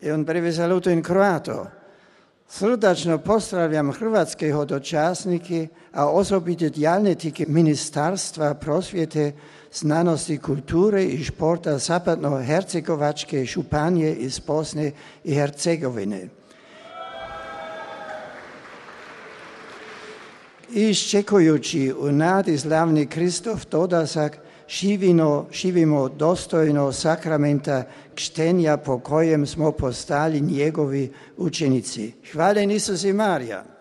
I un breve saluto in croato. Srdačno pozdravljam hrvatského dočasnike a osobite djelatnike Ministarstva prosvjete, znanosti, kulture i športa Zapadno-hercegovačke županije iz Bosne i Hercegovine. Iščekujući u nadi slavni Kristof dodasak, živimo dostojno sakramenta kštenja po kojem smo postali njegovi učenici. Hvaljen Isus i Marija.